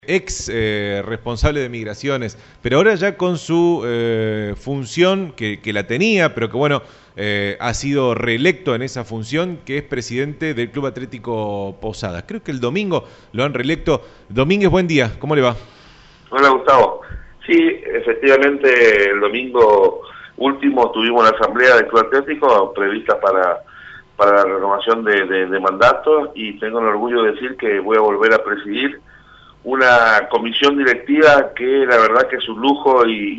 Ex responsable de migraciones, pero ahora ya con su función que la tenía, pero que bueno, ha sido reelecto en esa función, que es presidente del Club Atlético Posadas. Creo que el domingo lo han reelecto. Domínguez, buen día, ¿cómo le va? Hola Gustavo. Sí, efectivamente el domingo último tuvimos la asamblea del Club Atlético prevista para la renovación de mandato, y tengo el orgullo de decir que voy a volver a presidir una comisión directiva que la verdad que es un lujo y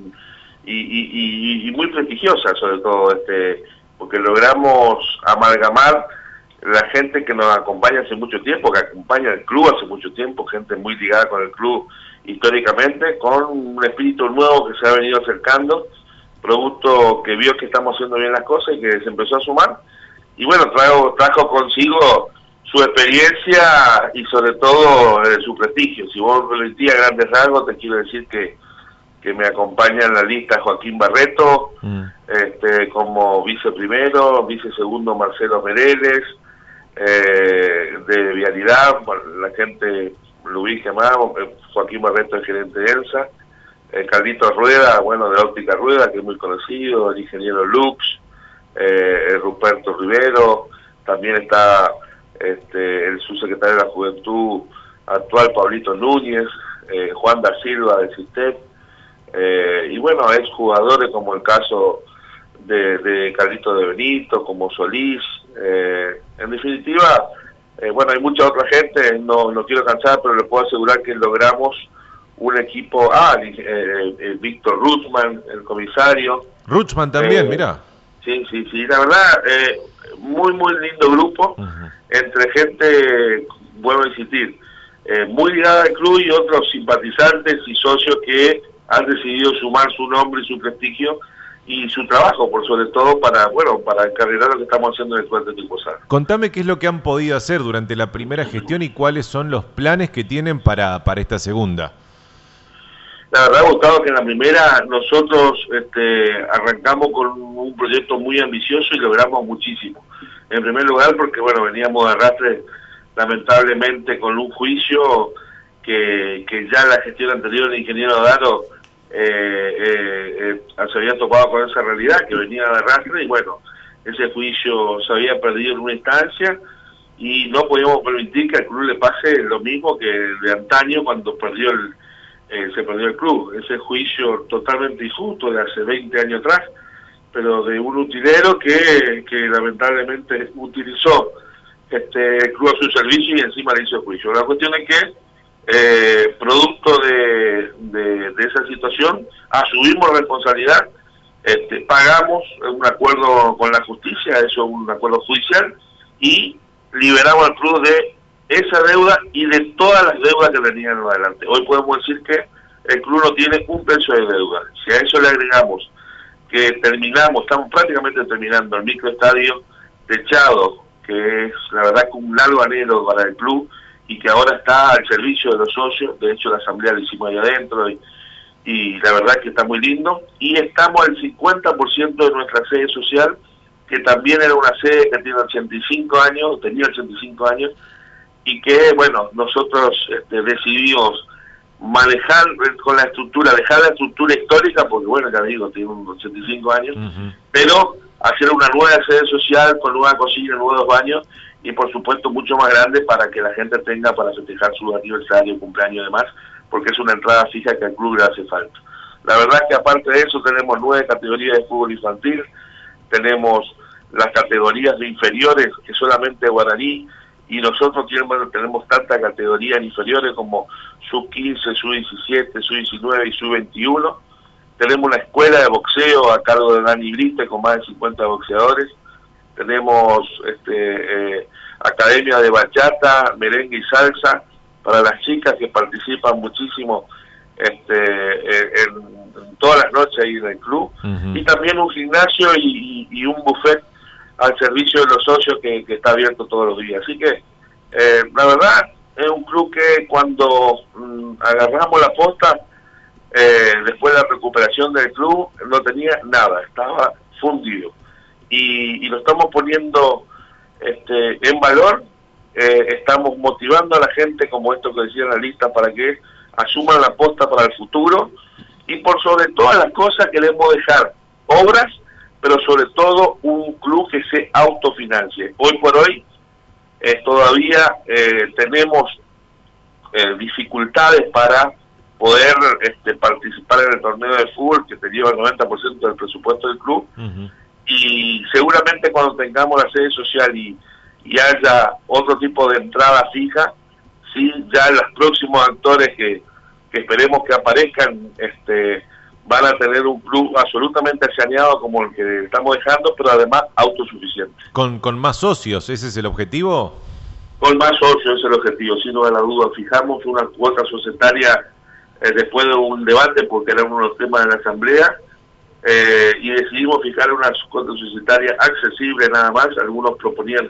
muy prestigiosa, sobre todo porque logramos amalgamar la gente que nos acompaña hace mucho tiempo, que acompaña al club hace mucho tiempo, gente muy ligada con el club históricamente, con un espíritu nuevo que se ha venido acercando, producto que vio que estamos haciendo bien las cosas y que se empezó a sumar, y bueno, trajo consigo su experiencia y sobre todo su prestigio. Si vos me permitís a grandes rasgos, te quiero decir que me acompaña en la lista Joaquín Barreto, como viceprimero, vicesegundo Marcelo Mereles, de Vialidad, la gente lo ubica más, Joaquín Barreto es gerente de ELSA, Carlitos Rueda, bueno, de Óptica Rueda, que es muy conocido, el ingeniero Lux, Ruperto Rivero, también está el subsecretario de la Juventud actual, Pablito Núñez, Juan da Silva del CISTEP, y bueno, exjugadores como el caso de Carlito de Benito, como Solís, en definitiva, bueno, hay mucha otra gente, no quiero cansar, pero le puedo asegurar que logramos un equipo, Víctor Rutzman, el comisario. Rutzman también, mira. Sí, la verdad, muy lindo grupo, entre gente, vuelvo a insistir, muy ligada al club y otros simpatizantes y socios que han decidido sumar su nombre y su prestigio y su trabajo, por sobre todo para encarrilar lo que estamos haciendo en el Club Atlético Posadas. Contame qué es lo que han podido hacer durante la primera gestión y cuáles son los planes que tienen para esta segunda. La verdad, Gustavo, que en la primera nosotros arrancamos con un proyecto muy ambicioso y logramos muchísimo. En primer lugar, porque bueno, veníamos de arrastre, lamentablemente, con un juicio que ya la gestión anterior del ingeniero Daro se había topado con esa realidad, que venía de arrastre, y bueno, ese juicio se había perdido en una instancia y no podíamos permitir que al club le pase lo mismo que de antaño cuando se perdió el club. Ese juicio totalmente injusto de hace 20 años atrás, pero de un utilero que lamentablemente utilizó el club a su servicio y encima le hizo el juicio. La cuestión es que, producto de esa situación, asumimos responsabilidad, pagamos un acuerdo con la justicia, eso es un acuerdo judicial, y liberamos al club de esa deuda y de todas las deudas que tenían adelante. Hoy podemos decir que el club no tiene un peso de deuda. Si a eso le agregamos que estamos prácticamente terminando el microestadio techado, que es la verdad que un largo anhelo para el club y que ahora está al servicio de los socios. De hecho, la asamblea la hicimos ahí adentro y la verdad que está muy lindo, y estamos al 50% de nuestra sede social, que también era una sede que tenía 85 años, y que, bueno, nosotros decidimos manejar con la estructura, dejar la estructura histórica, porque, bueno, ya digo, tiene unos 85 años, pero hacer una nueva sede social con nueva cocina, nuevos baños, y por supuesto mucho más grande para que la gente tenga para festejar su aniversario, cumpleaños y demás, porque es una entrada fija que al club le hace falta. La verdad es que aparte de eso tenemos 9 categorías de fútbol infantil, tenemos las categorías de inferiores, que solamente Guaraní, y nosotros tenemos tantas categorías inferiores como sub-15, sub-17, sub-19 y sub-21. Tenemos una escuela de boxeo a cargo de Dani Briste con más de 50 boxeadores. Tenemos academia de bachata, merengue y salsa para las chicas que participan muchísimo en todas las noches ahí en el club. Y también un gimnasio y un buffet al servicio de los socios que está abierto todos los días. Así que la verdad es un club que cuando agarramos la posta, después de la recuperación del club, no tenía nada, estaba fundido, y lo estamos poniendo en valor estamos motivando a la gente, como esto que decía en la lista, para que asuman la aposta para el futuro, y por sobre todas las cosas queremos dejar obras, pero sobre todo un club que se autofinancie. Hoy por hoy todavía tenemos dificultades para poder participar en el torneo de fútbol, que te lleva el 90% del presupuesto del club. Y seguramente cuando tengamos la sede social y haya otro tipo de entrada fija, sí, ya los próximos actores que esperemos que aparezcan van a tener un club absolutamente saneado como el que estamos dejando, pero además autosuficiente. ¿Con más socios? ¿Ese es el objetivo? Con más socios es el objetivo, sin duda la duda. Fijamos una cuota societaria después de un debate, porque era uno de los temas de la asamblea, y decidimos fijar una cuota societaria accesible nada más. Algunos proponían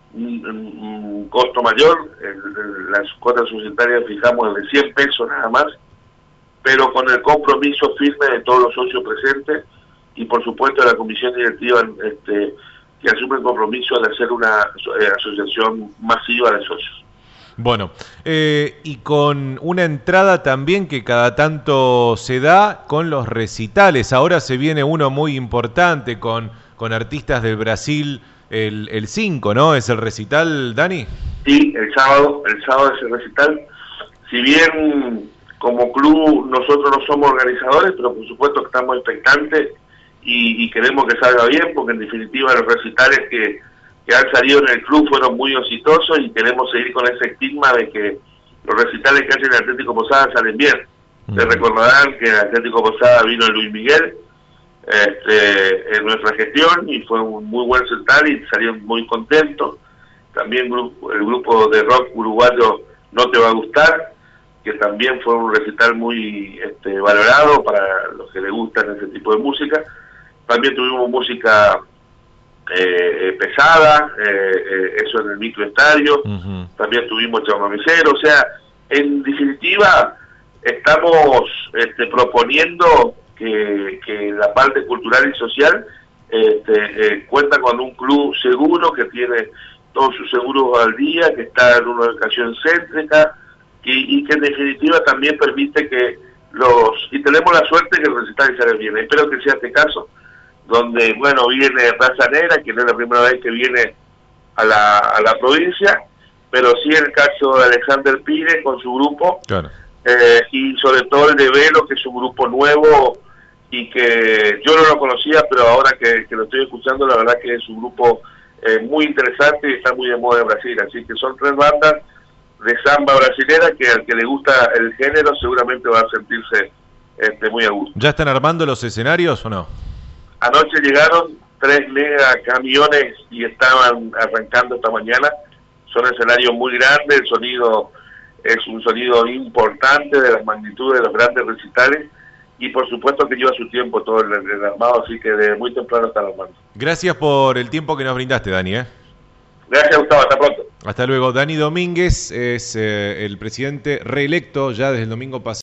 un costo mayor, las cuotas societarias fijamos de 100 pesos nada más, pero con el compromiso firme de todos los socios presentes y por supuesto de la comisión directiva que asume el compromiso de hacer una asociación masiva de socios. Bueno, y con una entrada también que cada tanto se da con los recitales. Ahora se viene uno muy importante con artistas del Brasil, el 5, ¿no? ¿Es el recital, Dani? Sí, el sábado es el recital. Si bien como club nosotros no somos organizadores, pero por supuesto que estamos expectantes y queremos que salga bien, porque en definitiva los recitales que han salido en el club fueron muy exitosos y queremos seguir con ese estigma de que los recitales que hace el Atlético Posadas salen bien. Se recordarán que el Atlético Posadas vino el Luis Miguel en nuestra gestión y fue un muy buen recital y salieron muy contentos. También el grupo de rock uruguayo No Te Va a Gustar, que también fue un recital muy valorado para los que les gustan ese tipo de música. También tuvimos música pesada, eso en el microestadio. También tuvimos chamamecero. O sea, en definitiva estamos proponiendo que la parte cultural y social cuenta con un club seguro, que tiene todos sus seguros al día, que está en una ubicación céntrica y que en definitiva también permite que y tenemos la suerte que el recital sale bien. Espero que sea este caso, donde bueno, viene Raza Negra, que no es la primera vez que viene a la provincia, pero sí el caso de Alexander Pires con su grupo. Claro. Y sobre todo el de Velo, que es un grupo nuevo y que yo no lo conocía, pero ahora que lo estoy escuchando, la verdad que es un grupo muy interesante y está muy de moda en Brasil. Así que son 3 bandas de samba brasilera que al que le gusta el género seguramente va a sentirse muy a gusto. ¿Ya están armando los escenarios o no? Anoche llegaron 3 mega camiones y estaban arrancando esta mañana. Son escenarios muy grandes, el sonido es un sonido importante de las magnitudes de los grandes recitales y por supuesto que lleva su tiempo todo el armado, así que de muy temprano están armando. Gracias por el tiempo que nos brindaste, Dani. Gracias, Gustavo, hasta pronto. Hasta luego. Dani Domínguez es el presidente reelecto ya desde el domingo pasado.